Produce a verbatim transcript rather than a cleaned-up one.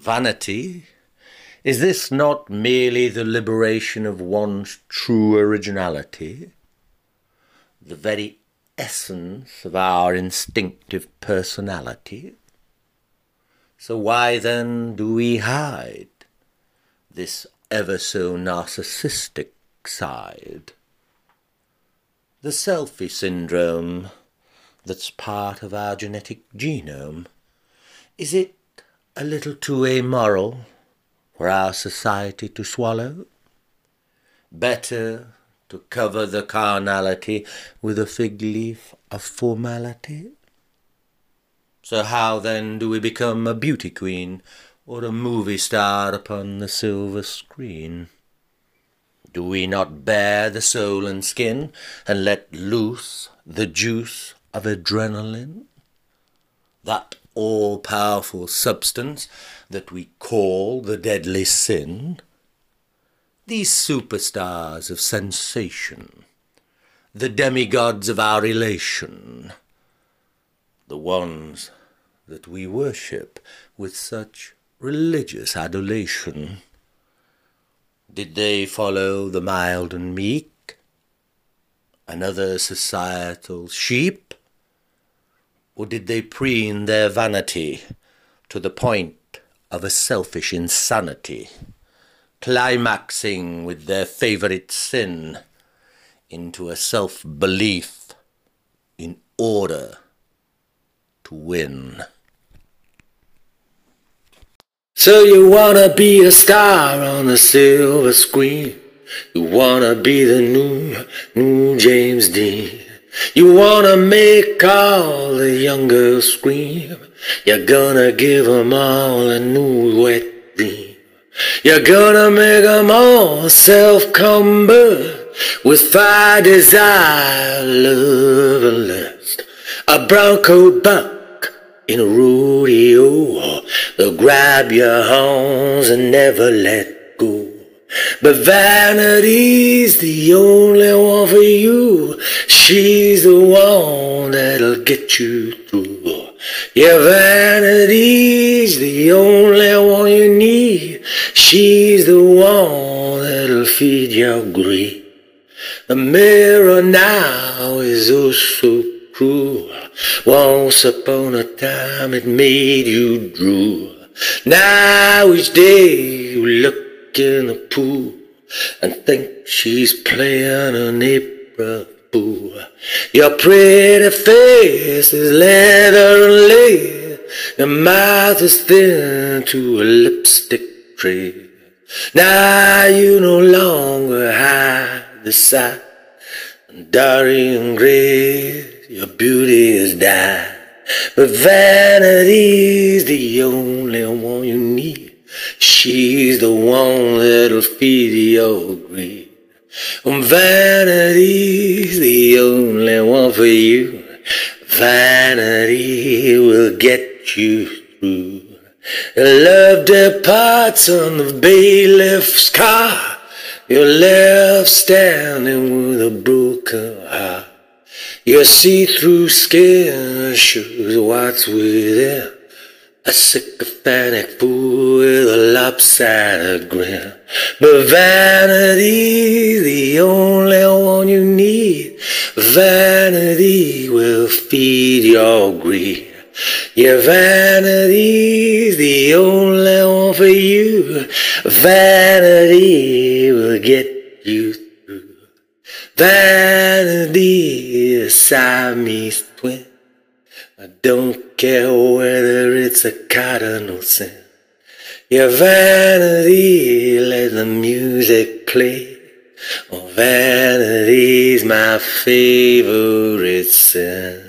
Vanity? Is this not merely the liberation of one's true originality? The very essence of our instinctive personality? So why then do we hide this ever so narcissistic side? The selfie syndrome that's part of our genetic genome, is it a little too amoral for our society to swallow? Better to cover the carnality with a fig leaf of formality? So how then do we become a beauty queen or a movie star upon the silver screen? Do we not bare the soul and skin and let loose the juice of adrenaline? That all-powerful substance that we call the deadly sin? These superstars of sensation, the demigods of our elation, the ones that we worship with such religious adulation, did they follow the mild and meek, another societal sheep? Or did they preen their vanity to the point of a selfish insanity, climaxing with their favourite sin into a self-belief in order to win? So you wanna be a star on the silver screen, you wanna be the new, new James Dean. You wanna make all the young girls scream, you're gonna give them all a new wet dream. You're gonna make them all self-cumbered with fire, desire, love and lust. A brown coat buck in a rodeo, they'll grab your horns and never let go. But vanity's the only one for you. She's the one that'll get you through. Yeah, vanity's the only one you need. She's the one that'll feed your greed. The mirror now is oh so cruel. Once upon a time it made you drool. Now each day you look in the pool and think she's playing an April fool. Your pretty face is leather and lead, your mouth is thin to a lipstick tree. Now you no longer hide the sight, and Dorian Gray, your beauty is died. But vanity's the only one you need. She's the one that'll feed your greed. Vanity's the only one for you. Vanity will get you through. Love departs on the bailiff's car. You're left standing with a broken heart. Your see-through skin shows what's within. A sycophantic fool with a lopsided grin. But vanity's the only one you need. Vanity will feed your greed. Your vanity's the only one for you. Vanity will get you through. Vanity is a Siamese twin. I don't care whether it's a cardinal sin. Your vanity, let the music play. Oh, vanity's my favorite sin.